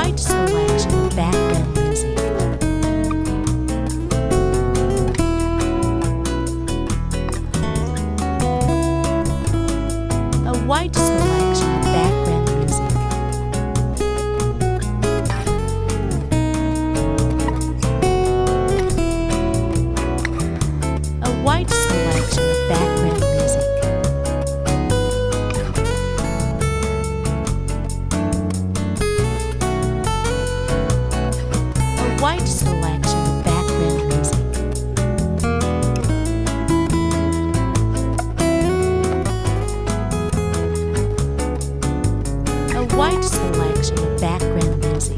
wide selection of background music. A wide selection of background music. A wide selection of background music. A wide selection of background music. A wide selection of background music.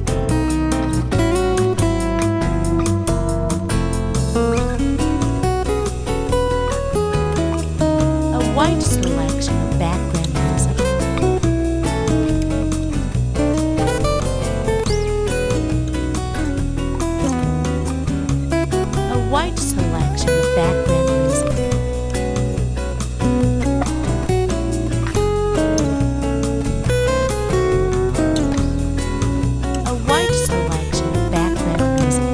A wide selection of background music. A wide selection of background music. A wide selection of background music.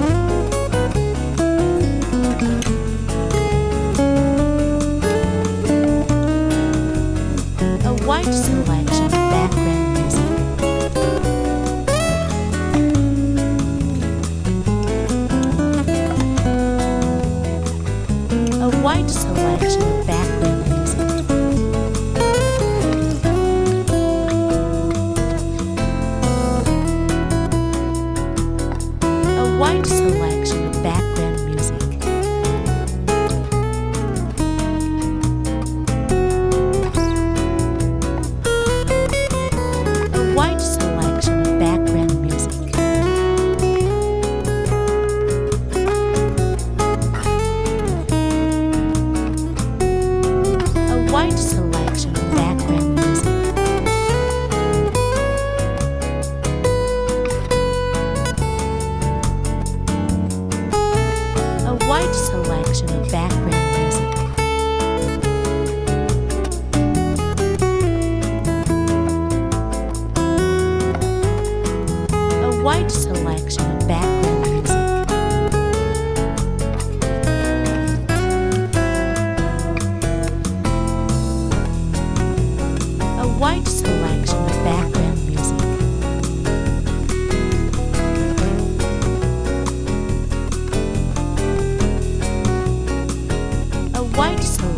A wide selection of background music. A wide selection of background music. A wide selection of background music. A wide selection of background music. A wide selection of background music. A wide selection of background music. A wide selection of background music. A wide selection of background music. A wide selection